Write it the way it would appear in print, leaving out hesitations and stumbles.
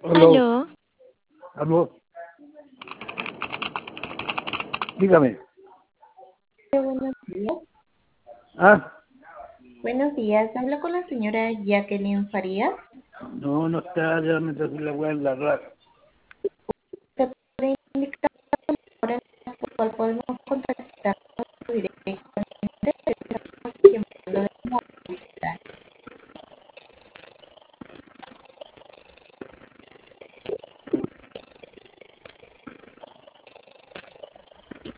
Aló, Aló, aló, dígame. Buenos días. Ah, Buenos días. Hablo con la señora Jacqueline Farías. no, no está, ya me traje la weá en la radio. ¿Se puede indicar la hora en la cual podemos